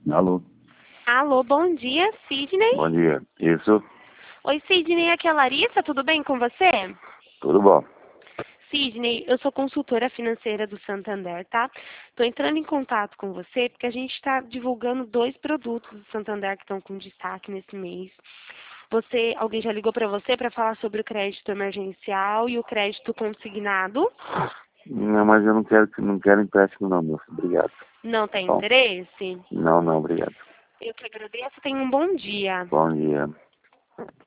Alô, Alô, bom dia, Sidney. bom dia. Isso, Oi, Sidney, aqui é a Larissa, tudo bem com você? tudo bom. Sidney, eu sou consultora financeira do Santander, tá? Estou entrando em contato com você porque a gente está divulgando 2 produtos do Santander que estão com destaque nesse mês. Alguém já ligou para você para falar sobre o crédito emergencial e o crédito consignado? Não, mas eu não quero empréstimo não, moço. Obrigado. Não Tá tem bom? interesse? Não, obrigado. Eu que agradeço, tenha um bom dia. Bom dia.